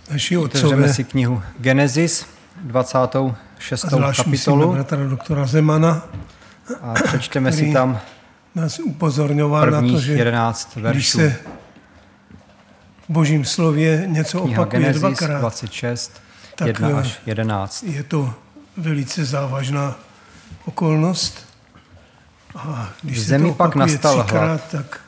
naši otcové. Otevřeme si knihu Genesis, 26. kapitolu. Bratra doktora Zemana. A přečteme si tam nás upozorňoval na to, že 11 veršů. Když se v Božím slově něco Kniha opakuje Genesis, dvakrát, 26, tak 1 až 11. je to velice závažná okolnost. A když V se zemi to pak opakuje nastal třikrát, hlad. tak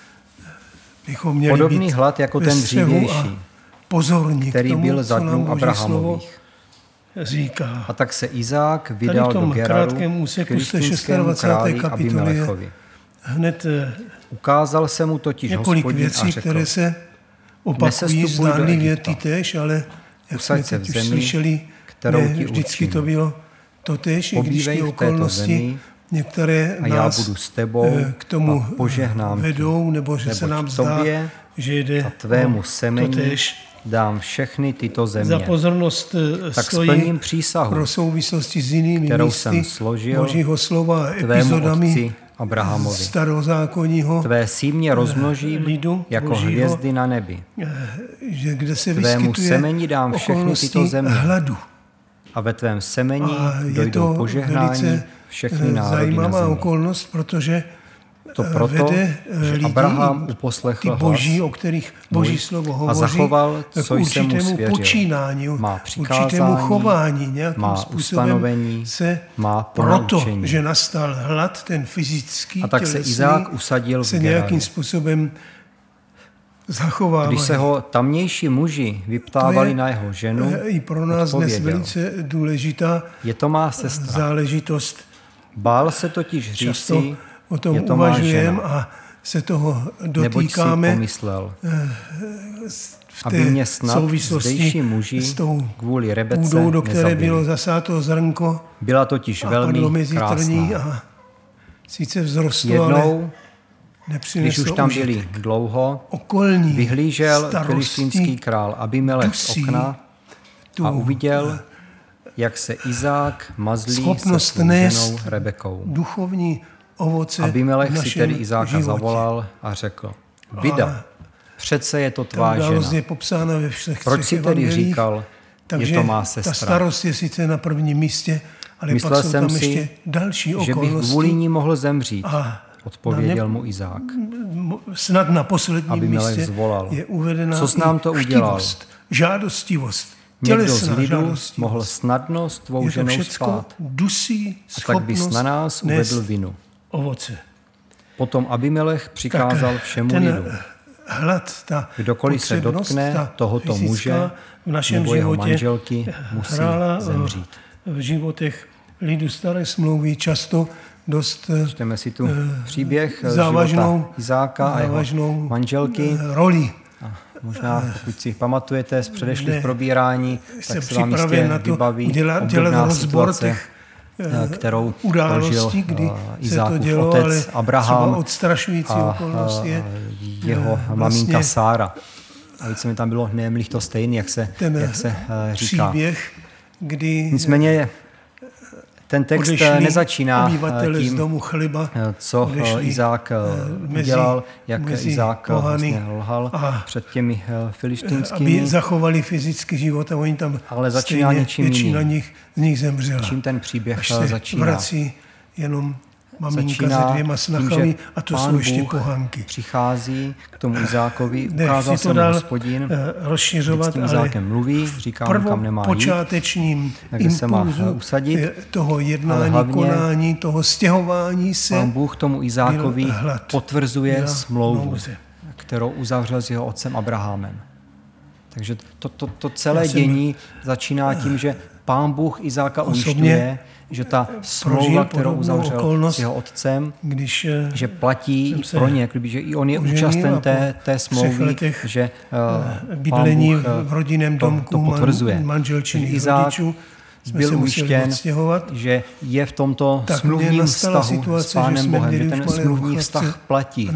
bychom měli Podobný být hlad jako ve ten střehu dřívější, a pozorní který k tomu, byl za co nám dnů Boží Abrahamových. slovo říká. A tak se Izák Tady vydal v do tom Geraru krátkém úseku z té filistinskému 26. králi kapitoly je Abimelechovi. hned Ukázal se mu totiž několik Hospodin a věcí, řekl, které se opakují nesestupuj do zdánlivě Egypta. tytéž, ale jak jsme Usaď se teď v už zemi, slyšeli, kterou ne, ti vždycky určím. to bylo totéž, i když Pobývej ty v této okolnosti zemi některé a já nás budu s tebou k tomu a požehnám ti. vedou, nebo že se Neboť nám zdá, tobě že jde a tvému o semení totéž. dám všechny tyto Za země. pozornost Tak stojí splním přísahu, pro souvislosti s jinými kterou místy jsem složil Božího slova a tvému epizodami otci Abrahamovi. starozákonního Tvé símě rozmnožím lidu jako Božího, hvězdy na nebi. že kde se Tvému vyskytuje semeni dám všechny tyto okolnosti země. hladu. A ve tvém semení A je dojdou to požehnání velice všechny národy na zajímavá zemi. okolnost, protože To proto, vede že lidi, Abraham ty uposlechl boží, hlas o kterých Boží slovo a hovoří, zachoval, k co jsem mu určitému svěřil. počínání, Má určitému přikázání, chování, nějakým má způsobem ustanovení, se má proto, ponaučení. že nastal hlad, ten fyzický, A tak se tělesný, Izák usadil v se Geraru. nějakým způsobem zachovává. Když se ho tamnější muži vyptávali na jeho ženu, i pro nás dnes odpověděl, velice důležitá je to má sestra. záležitost. Bál se totiž Často říci, o tom je to má uvažujeme žena. a se toho Neboť si dotýkáme pomyslel, v aby té mě snad souvislosti zdejší muži s tou kvůli Rebece půdou, do které nezabili. bylo zasáto zrnko Byla totiž a padlo velmi mezi trní krásná. a sice vzrostlo, ale Jednou, nepřineslo když už tam užitek. byli dlouho, Okolní vyhlížel starosti filistinský král Abimelech z dusí okna tu a uviděl, jak se Izák mazlí se schopnost svou nést ženou Rebekou. duchovní ovoce v Abimelech si našem tedy Izáka životě. zavolal a řekl, Vida, přece je to Ta tvá událost žena. je popsána ve všech Proč třech si tedy evangelích, říkal, takže je to má ta sestra? starost je sice na prvním místě, ale Myslel pak jsou jsem tam si, ještě další že bych okolnosti. kvůli ní mohl zemřít, A odpověděl mu Izák. snad na posledním Abimelech místě zvolal. je uvedena Co jsi nám to udělal? chtivost, žádostivost, Někdo z tělesná lidu žádostivost. mohl snadno s tvou Je to ženou všecko spát dusí a tak bys schopnost na nás nést uvedl vinu. ovoce. Potom Abimelech přikázal všemu ten lidu. hlad, ta Kdokoliv se potřebnost, dotkne ta tohoto fyzická muže v našem nebo jeho životě manželky, musí hrála zemřít. v životech lidu staré smlouvy často dost Čteme si tu příběh závažnou, života Izáka a jeho manželky. roli. A možná, pokud si pamatujete z předešlých Ne, probírání, Jsem tak se vám připraven jistě na to vybaví dělat obdobná rozbor situace, těch kterou prožil událostí, kdy se to Izákův dělo, ale otec třeba Abraham odstrašující okolnost je jeho maminka vlastně Sára. A více mi tam bylo nemlich to stejný, jak se říká. příběh, kdy Nicméně ten text nezačíná obyvatele z tím, domu chleba, co Izák udělal, jak Izák vlastně lhal před těmi aby filištinskými, zachovali fyzický život a oni tam ale začíná něčím většina jiným. z nich zemřela. Čím ten příběh Až se začíná? vrací jenom maminka Začíná se dvěma snachami tím, že a to Pán jsou ještě Bůh pohanky. přichází k tomu Izákovi, Nechci ukázal to se mu dál Hospodin, rozšiřovat, s tím ale Izákem mluví, říká mu, kam nemá jít, počátečním kde se má impulzu usadit, toho ale jednání, hlavně konání, toho stěhování se Pán Bůh tomu Izákovi byl hlad, potvrzuje byla smlouvu, nouze. kterou uzavřel s jeho otcem Abrahamem. Takže to celé dění začíná tím, že Pán Bůh Izáka ujišťuje, že ta smlouva, kterou uzavřel s jeho otcem, že platí i pro ně, že i on je účasten té smlouvy, že Pán Bůh v rodinném domku to potvrzuje. manželčiných Izák rodičů byl ujištěn, že je v tomto smluvním vztahu s Pánem Bohem, že ten smluvní vztah platí,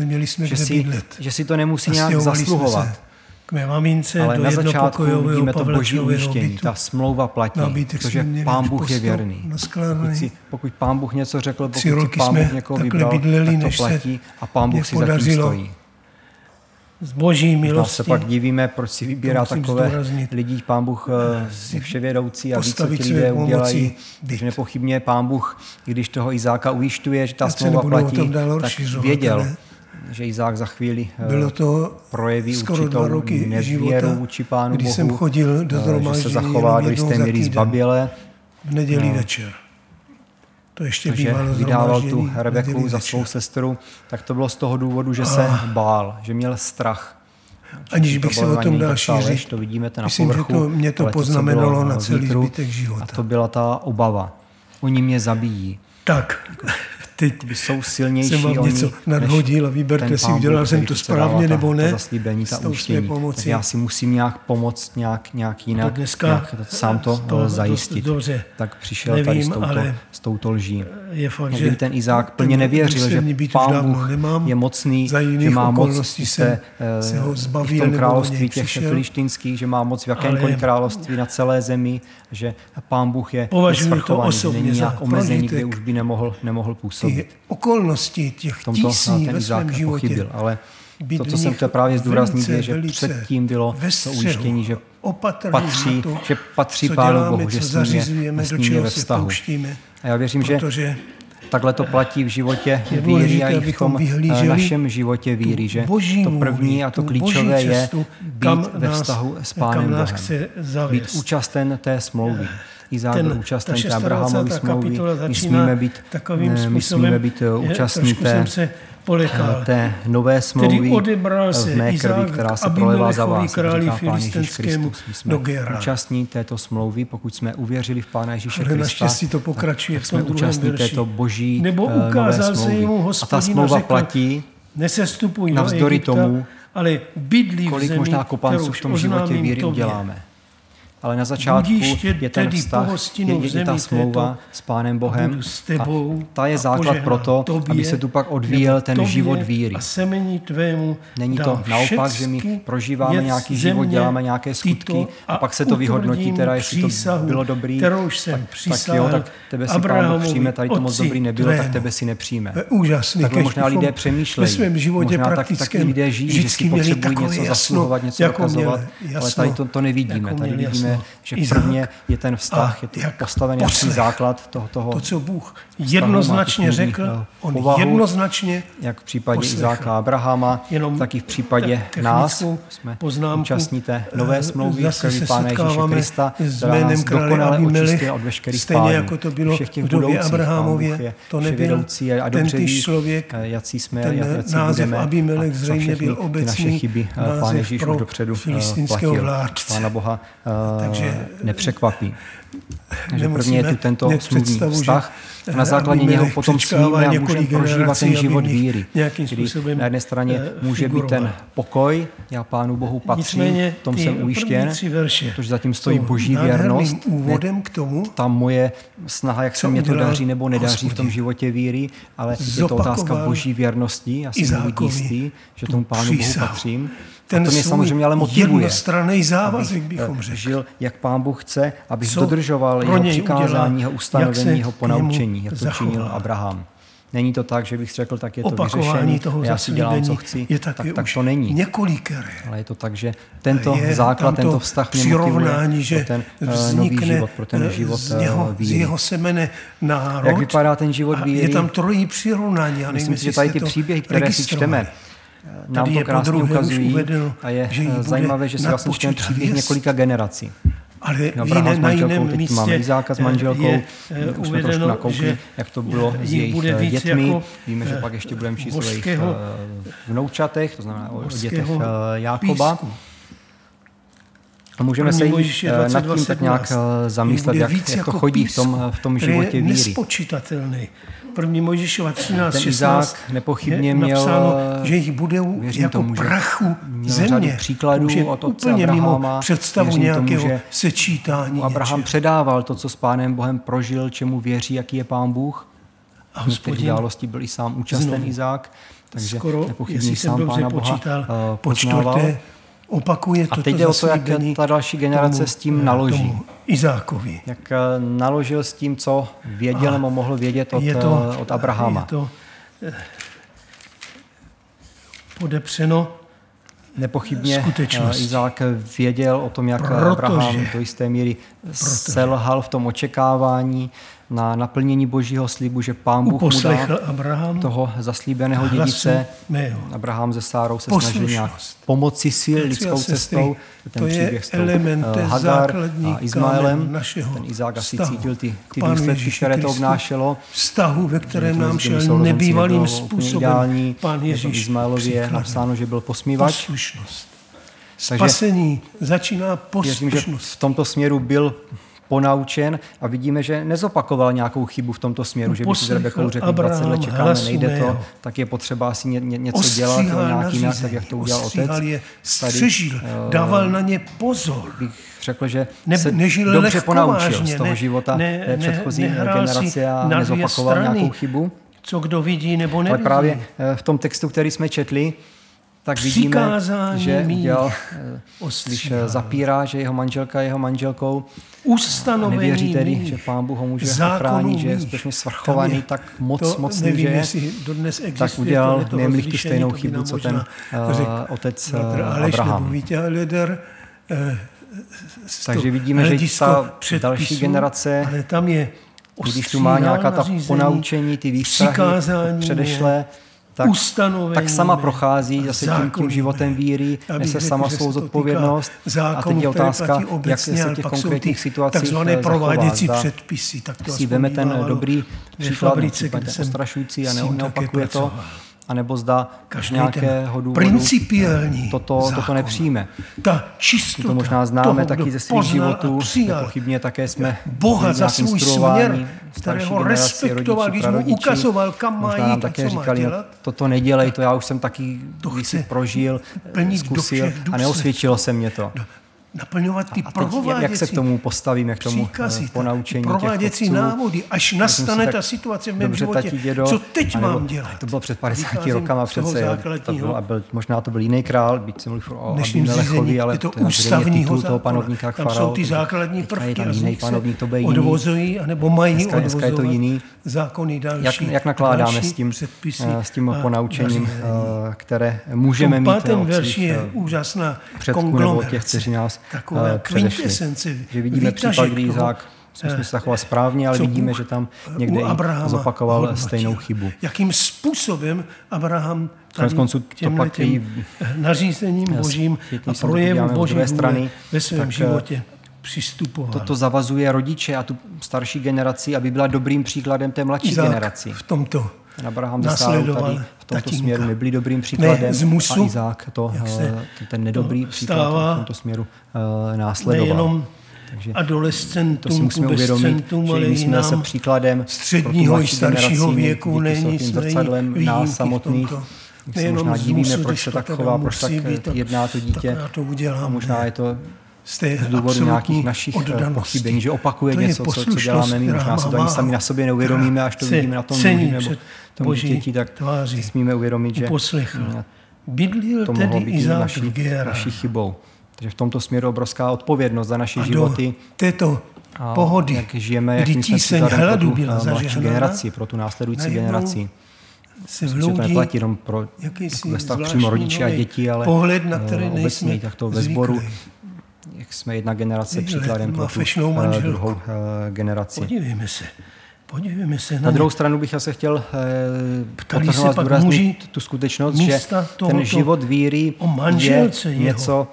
že si to nemusí nějak zasluhovat. K mé mamince ale do na začátku vidíme to boží ujištění, bytu. ta smlouva platí, protože Pán Bůh je věrný. Pokud Pán Bůh něco řekl, pokud si Pán Bůh někoho vybral, tak to platí a Pán Bůh si zatím stojí. z boží milosti. Se pak divíme, proč si vybírá takové lidi, Pán Bůh je vševědoucí a ví, co ti lidé udělají. Když nepochybně Pán Bůh, když toho Izáka ujišťuje, že ta smlouva platí, tak věděl, že Izák za chvíli projeví určitou nevěru vůči Pánu Bohu, jsem chodil do že se zachová do jisté míry zbaběle. V neděli večer. To ještě bývalo vydával tu Rebeku za svou sestru, tak to bylo z toho důvodu, že se bál, že měl strach. Aniž bych se o tom dal šířit, to vidíme na myslím, povrchu, že mě to poznamenalo na celý zbytek života. A to byla ta obava. Oni mě zabijí. Tak, teď jsou silnější jsem vám něco nadhodil a vyberte si, udělal jsem to správně nebo ne. Zaslíbení, ta ujištění. Tak já si musím nějak pomoct, nějak jinak, nějak sám to zajistit. Tak přišel tady s touto lží. Je fakt, kdyby ten Izák plně nevěřil, že Pán Bůh je mocný, že má moc v tom království těch filištinských, že má moc v jakémkoliv království na celé zemi, že Pán Bůh je svrchovaný, že není nějak omezený, kde už by nemohl působit. Okolnosti těch tísní ve svém životě. Ale to, co jsem chtěl právě zdůraznit, je, že předtím bylo to ujištění, že patří Pánu Bohu, že s ním je ve vztahu. A já věřím, že takhle to platí v životě víry a i v tom našem životě víry, že to první a to klíčové je být ve vztahu s Pánem Bohem. Být účasten té smlouvy. Izák byl účasten té Abrahamovy smlouvy. My smíme být účastní té nové smlouvy v mé krvi, která se prolevá za vás, říká Pán Ježíš Kristus. My jsme účastní této smlouvy, pokud jsme uvěřili v Pána Ježíše Krista, tak jsme účastní této boží nové smlouvy. A ta smlouva platí navzdory tomu, kolik možná kopanců v tom životě víry uděláme. Ale na začátku je ten vztah, je ta smlouva s Pánem Bohem a ta je základ pro to, aby se tu pak odvíjel ten život víry. Není to naopak, že my prožíváme nějaký život, děláme nějaké skutky a pak se to vyhodnotí, teda jestli to bylo dobrý, tak tebe si Pán Bůh přijme, tady to moc dobrý nebylo, tak tebe si nepřijme. Takhle možná lidé přemýšlejí, možná taky lidé žijí, že si potřebují něco zasluhovat, něco dokazovat, ale tady to nevidíme. Tady vidíme, že prvně je ten vztah, je to postavený nějaký základ toho to, co Bůh jednoznačně řekl, on jednoznačně jak v případě Izáka a Abrahama, tak i v případě nás, jsme účastní té nové smlouvy v krvi Pána Ježíše Krista, která nás dokonale očistila od veškerých pádů. Jako to bylo v době Abrahamově, to nebyl tentýž člověk, jací jsme, jací budeme, Abimelech zřejmě byl obecný název pro filistinského vládce. Pána Boha nepřekvapí. Takže prvně je tu tento smluvní vztah a na základě něho potom smíme a můžeme prožívat ten život víry, kdy na jedné straně může být ten pokoj, já Pánu Bohu patřím, v tom jsem ujištěn, protože zatím stojí boží věrnost, ta moje snaha, jak se mě to daří nebo nedaří v tom životě víry, ale je to otázka boží věrnosti, já jsem být jistý, že tomu Pánu Bohu patřím. A to mě samozřejmě ale motivuje, jednostranný závazek bychom řekli. Žil, jak Pán Bůh chce, abych dodržoval jeho přikázání, jeho ustanovení, jeho ponaučení, jak to činil Abraham. Není to tak, že bych řekl, tak je to vyřešení, já si dělám, co chci, tak to není. Několikeré. Ale je to tak, že tento základ, tento vztah mě motivuje pro ten nový život, pro ten život víry. Z jeho semene národ. Jak vypadá ten život víry? Je tam trojí přirovnání. Myslím si, že tady ty příběhy, které si čteme, nám to krásně ukazují a je zajímavé, že se vlastně čteme příběh několika generací. Ale Abraham s manželkou, teď máme Izáka s manželkou, už jsme trošku nakoukli, jak to bylo s jejich dětmi. Víme, že pak ještě budeme číst o jejich vnoučatech, to znamená o dětech Jákoba. A můžeme se nad tím tak nějak zamyslet, jak to chodí v tom životě víry. Nespočítatelný. První Mojžíšova 13:16 ten Izák nepochybně měl, že jich bude jako tomu, prachu země. Příkladů od otce úplně Abrahama, mimo představu nějakého tomu, sečítání. Abraham předával to, co s Pánem Bohem prožil, čemu věří, jaký je Pán Bůh. A Hospodin události byl i sám účasten Izák, takže skoro, nepochybně sám Pána Boha poznával. Opakuje a teď jde o to, jak ta další generace s tím naloží. Izákovi. Jak naložil s tím, co věděl nebo mohl vědět od Abrahama. Je to podepřeno Nepochybně Izák věděl o tom, jak Abraham do jisté míry selhal v tom očekávání na naplnění Božího slibu, že Pán Bůh mu dá toho zaslíbeného dědice. Abraham se Sárou se snažil nějak pomoci sil lidskou cestou. Ten příběh s tou Hagar a Izmaelem. Ten Izák asi cítil ty důsledky, které to obnášelo. Vztahu, ve kterém nám šel nebývalým způsobem. Pán Ježíš Izmaelovi je napsáno, že byl posmívač. Spasení začíná poslušnost. Věřím, že v tomto směru byl ponaučen a vidíme, že nezopakoval nějakou chybu v tomto směru, že by si s Rebekou řekl, 20 let čekáme, nejde to, tak je potřeba asi něco dělat nějakým jak, tak jak to udělal otec. Střežil, dával na ně pozor. Bych řekl, že se dobře ponaučil z toho života předchozí generace a nezopakoval nějakou chybu. Co kdo vidí nebo nevidí. Ale právě v tom textu, který jsme četli, tak vidíme, že udělal, když zapírá, že jeho manželka je jeho manželkou, a nevěří tedy, že Pán Bůh ho může ochránit, že je skutečně svrchovaný, tak mocný, že je, tak udělal nejmlich tu stejnou chybu, co ten otec Abraham. Takže vidíme, že ta další generace, když tu má nějaká ta ponaučení, ty výstrahy předešlé, tak sama prochází zase tím životem víry, nese sama svou zodpovědnost. A teď je otázka, jak se těch konkrétních situacích zachová. Zda si veme ten dobrý příklad, ten ostrašující a neopakuje to, anebo zda z nějakého důvodu toto nepřijme. To možná známe taky ze svých životů, nepochybně také jsme nějak instruováni, starší generaci, rodiči, prarodiči, možná nám také říkali, toto nedělej, to já už jsem taky si prožil, zkusil a neosvědčilo se mě to. Naplňovat ty jak se k tomu postavíme, k tomu ponaučení prováděcí návody, až nastane ta situace v mém životě, co teď mám dělat. To bylo před 50 rokama přece, možná to byl jiný král, byť jsem mluvil o Abimelechovi, ale to je ústavní titul toho panovníka tam jsou ty základní prvky a z nich se odvozují, anebo mají odvozovat zákony další. Jak nakládáme s tím ponaučením, které můžeme mít od svých předků nebo těch, kteří nás předešli. Že vidíme případ, kdy Izák se zachoval správně, ale vidíme, že tam někde i zopakoval stejnou chybu. Jakým způsobem Abraham těmhletěm nařízením Božím a projevu Boží vůle ve svém životě přistupoval. Toto zavazuje rodiče a tu starší generaci, aby byla dobrým příkladem té mladší generaci. V tomto Abraham ze Sárou tady v tomto směru nebyli dobrým příkladem a Izák ten nedobrý příklad v tomto směru následoval. Takže to si musíme uvědomit, že my jsme se příkladem středního i staršího věku není zrcadlem nás samotných. My se možná divíme, proč se tak chová, proč tak jedná to dítě. A možná je to z důvodu nějakých našich pochybení, že opakuje něco, co děláme my. Možná se to ani sami na sobě neuvědomíme, až to vidíme na tom muži nebo tomu dítěti, tak si smíme uvědomit, že to mohlo být naší chybou. Takže v tomto směru obrovská odpovědnost za naše životy. A pohody, jak žijeme, jakým jsme příkladem pro tu mladší generaci, pro tu následující generaci. Myslím, že to neplatí jenom pro vztah přímo rodiče a děti, ale obecně takto ve sboru, jak jsme jedna generace příkladem pro tu druhou generaci. Podívejme se na druhou stranu bych se chtěl podtrhnout a zdůraznit tu skutečnost, že ten život víry je něco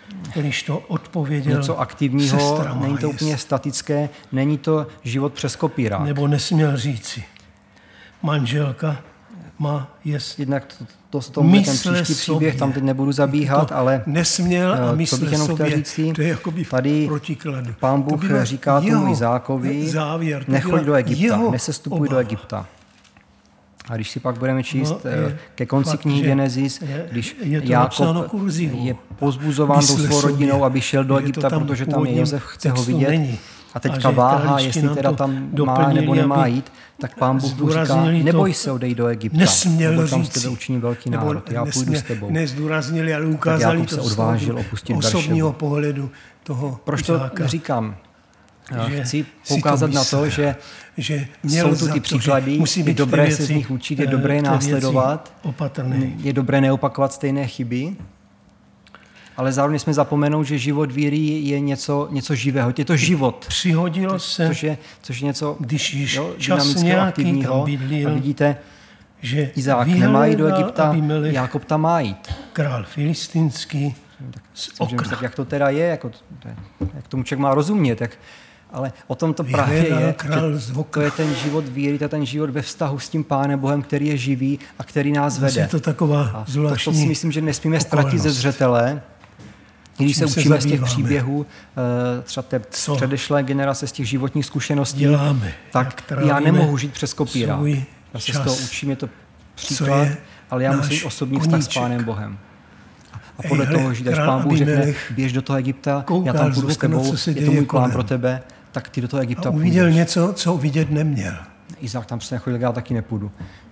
aktivního, není to úplně statické, není to život přes kopírák. Nebo nesměl říci, manželka má jest. Jednak to ten příští příběh, tam teď nebudu zabíhat, ale nesměl a co bych jenom chtěl říct, tady Pán Bůh říká tomu Izákovi, nechoď do Egypta, nesestupuj do Egypta. A když si pak budeme číst ke konci knihy Genesis, když Jákob je pozbuzován tou svou rodinou, aby šel do Egypta, protože tam je Josef, chce ho vidět, a teďka váhá, jestli teda tam má nebo nemá jít, tak Pán Bůh říká, neboj se, odej do Egypta, nebo tam z tebe učiním velký národ, já půjdu s tebou. Nezdůraznili, ale ukázali to osobního pohledu toho. Proč to říkám? Chci poukázat na to, že jsou tu ty příklady, je dobré se z nich učit, je dobré následovat, je dobré neopakovat stejné chyby, ale zároveň jsme zapomenout, že život víry je něco živého. Je to život. Přihodilo se, což je něco když již čas nějaký tam bydlil, a vidíte, že Izák nemá jít do Egypta, Jákob tam má jít. Král filistinský z okna. Jak to teda je, jak tomu člověk má rozumět, ale o tom to právě je, že to je ten život víry, to je ten život ve vztahu s tím Pánem Bohem, který je živý a který nás vede. Je to taková zvláštní to si myslím, že nesmíme ztratit ze zřetele, když se učíme z těch příběhů, třeba té předešlé generace, z těch životních zkušeností, tak já nemohu žít přes kopírák. Já se z toho učím, je to příklad, ale já musím mít osobní vztah s Pánem Bohem. A podle toho žít, až Pán Bůh řekne, běž do toho Egypta, já tam půjdu s tebou, je to můj plán pro tebe, tak ty do toho Egypta půjdeš. Uviděl něco, co vidět neměl. Izák tam přesně chodil, já taky nepůjdu.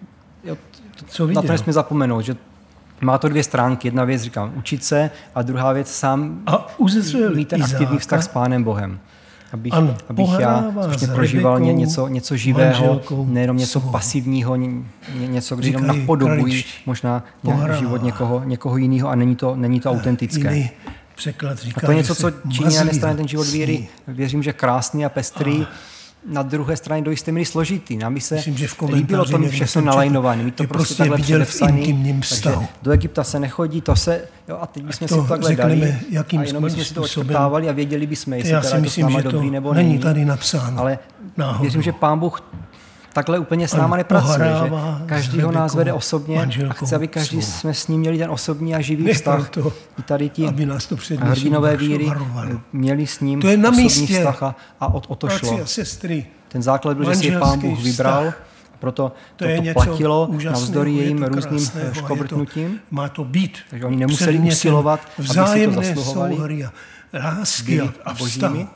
Co viděl? Na to nesmíme zapomenout, že má to 2 stránky. Jedna věc, říkám, učit se, a druhá věc sám mít ten aktivní vztah s Pánem Bohem. Abych já prožíval něco živého, nejenom něco pasivního, něco, kdy jenom napodobují možná život někoho jiného a není to autentické. Říká, a to je něco, co činí na jedné straně ten život víry. Věřím, že krásný a pestrý, na druhé straně do jisté míry složitý. Nám by se líbilo to mít všechno nalajnované, mít to prostě takhle předepsaný. Takže do Egypta se nechodí, a teď bychom si to takhle dali a jenom bychom si to odškrtávali a věděli bychom, jestli teda je to s náma dobrý nebo není. Tady napsáno. Ale věřím, že Pán Bůh takhle úplně s náma nepracuje, že každýho nás vede osobně a chce, aby každý jsme s ním měli ten osobní a živý vztah. I tady ti hrdinové víry měli s ním osobní vztah a o to šlo. Ten základ byl, že si je Pán Bůh vybral, proto to platilo navzdory jejím různým škobrtnutím. Má to být. Takže oni nemuseli usilovat, aby si to zasluhovali lásky a vztahu.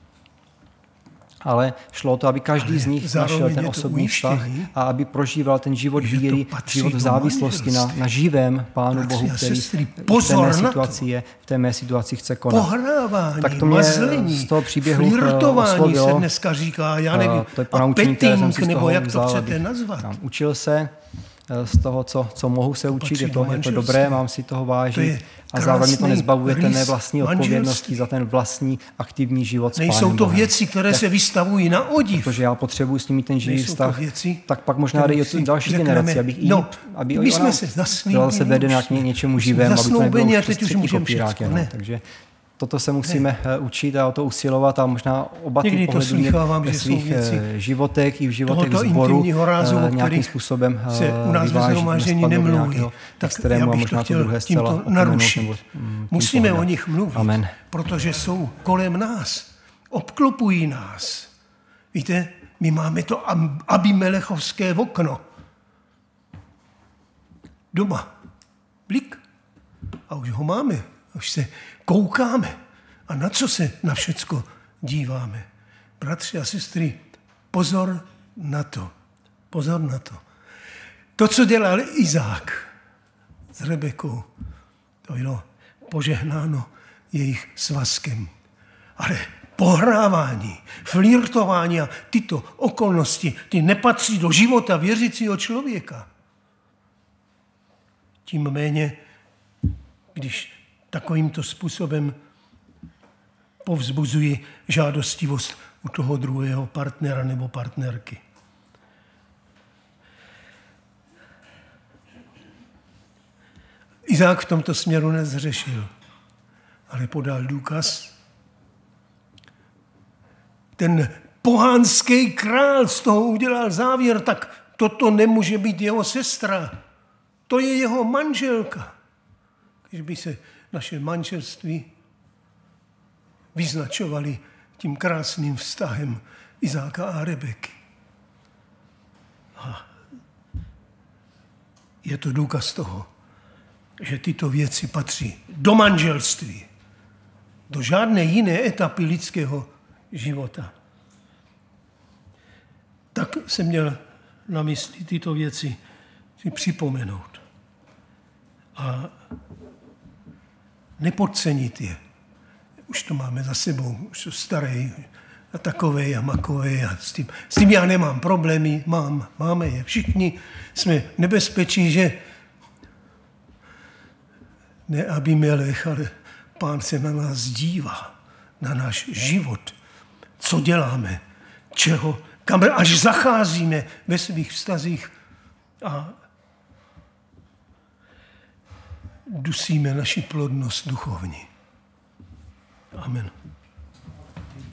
Ale šlo o to, aby každý z nich našel ten osobní vztah a aby prožíval ten život víry, život v závislosti na živém Pánu Bohu, který v té mé situaci chce konat. Pohrávání, tak to mě z toho příběhu oslovilo. Se dneska říká, já nevím, a petting, nebo jak to chcete nazvat. Učil se z toho, co mohu se učit, je to dobré, mám si toho vážit a zároveň to nezbavuje té mé vlastní odpovědnosti za ten vlastní aktivní život s Pánem Bohem. Nejsou to věci, které se vystavují na odiv. Protože já potřebuji s nimi ten živý vztah, tak pak možná jde i o další generaci, aby my jsme se veden k něčemu živému, aby to nebylo přes třetí kopírák. Takže toto se musíme učit a o to usilovat a možná oba ty pohledy mít ve svých životech i v životech sboru nějakým způsobem vyvážit, nemluví. Tak já bych to chtěl tímto narušit. Musíme o nich mluvit, Amen. Protože jsou kolem nás, obklopují nás. Víte, my máme to Abimelechovské okno. Doma. Blik. A už ho máme. Už se koukáme. A na co se na všecko díváme? Bratři a sestry, pozor na to. Pozor na to. To, co dělal Izák s Rebekou, to bylo požehnáno jejich svazkem. Ale pohrávání, flirtování a tyto okolnosti, ty nepatří do života věřícího člověka. Tím méně, když takovýmto způsobem povzbuzuji žádostivost u toho druhého partnera nebo partnerky. Izák v tomto směru nezřešil, ale podal důkaz. Ten pohánský král z toho udělal závěr, tak toto nemůže být jeho sestra. To je jeho manželka. Když by se naše manželství vyznačovali tím krásným vztahem Izáka a Rebeky. A je to důkaz toho, že tyto věci patří do manželství, do žádné jiné etapy lidského života. Tak jsem měl na mysli tyto věci si připomenout. A nepodcenit je. Už to máme za sebou, už jsou staré a takové a makové a s tím já nemám problémy, máme je. Všichni jsme nebezpečí, že ne Abimelech, ale Pán se na nás dívá, na náš život, co děláme, kam až zacházíme ve svých vztazích a dusíme naši plodnost duchovní. Amen.